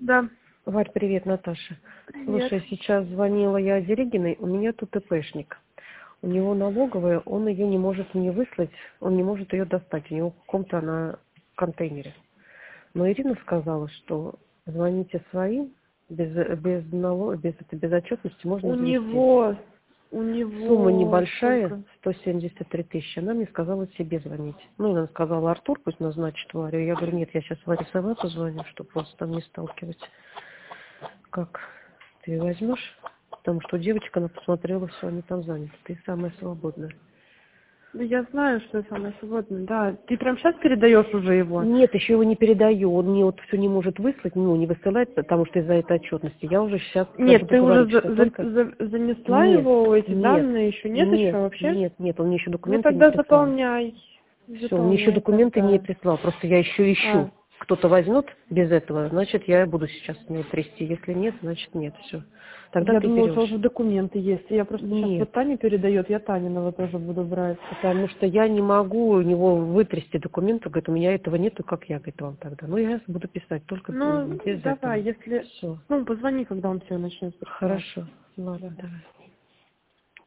Да. Варь, привет, Наташа. Привет. Слушай, сейчас звонила я Дерегиной, у меня тут ИПшник. У него налоговая, он ее не может мне выслать, он не может ее достать, у него в каком-то она контейнере. Но Ирина сказала, что звоните своим, без отчетности можно У завести. него Сумма небольшая, сколько? 173 тысячи. Она мне сказала себе звонить. Ну, она сказала, Артур пусть назначит Варю. Я говорю, нет, я сейчас Варе сама позвоню, чтобы вас там не сталкивать. Как? Ты возьмешь? Потому что девочка, она посмотрела, все, они там заняты. Ты самая свободная. Да я знаю, что я самая свободная. Да. Ты прям сейчас передаешь уже его? Нет, еще его не передаю. Он мне вот все не может выслать, ну, не высылать, потому что из-за этой отчетности. Я уже сейчас даже Нет, ты уже договорилась, что только... занесла Нет, его, эти нет, данные еще нет еще нет, вообще? нет, нет, он мне еще Ну документы не тогда прислал. заполняй. Все, он мне еще Заполняй документы не тогда. прислал. Просто я еще ищу. А, Кто-то возьмет без этого, значит, я буду сейчас с него трясти. Если нет, значит, нет. Все. Тогда я ты думала, у тебя уже берешь. документы есть. Я просто сейчас Нет. вот Таня передает, я Таниного тоже буду брать. Потому что я не могу у него вытрясти документы. Говорит, у меня этого нету, как я, говорит, вам тогда. Ну, я буду писать только Ну, без давай, этого. если... Все. Ну, позвони, когда он все начнет присылать. Хорошо. Ладно, давай.